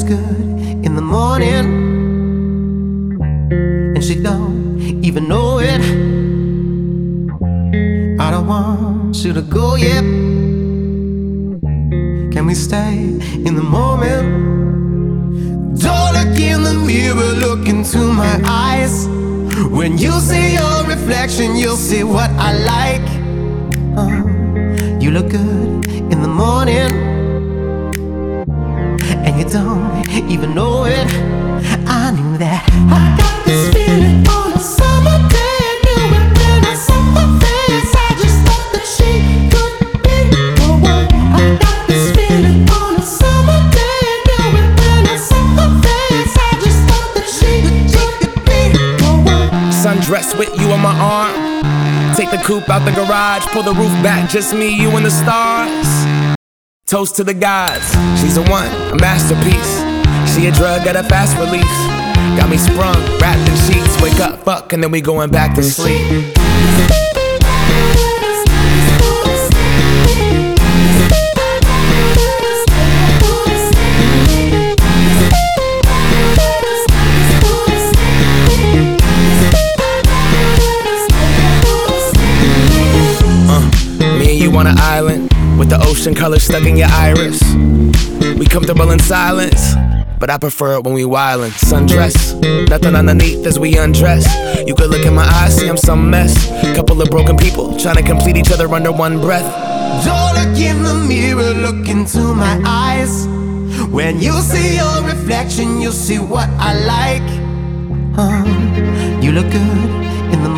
good in the morning, and she don't even know it. I don't want you to go yet. Can we stay in the moment? Don't look in the mirror, look into my eyes. When you see your reflection, you'll see what I like. You look good in the morning, and you don't even know it. I knew that. I got this feeling on a summer day. I knew it when I saw her face. I just thought that she could be the one. I got this feeling on a summer day. I knew it when I saw her face. I just thought that she could be the one. Sundress with you on my arm. Take the coupe out the garage, pull the roof back, just me, you and the stars. Toast to the gods, she's a one, a masterpiece. She a drug at a fast release. Got me sprung, wrapped in sheets. Wake up, fuck, and then we going back to sleep. You on an island with the ocean color stuck in your iris. We comfortable in silence, but I prefer it when we wildin'. Sundress, nothing underneath as we undress. You could look in my eyes, see I'm some mess. Couple of broken people trying to complete each other under one breath. Don't look in the mirror, look into my eyes. When you see your reflection, you'll see what I like. You look good in the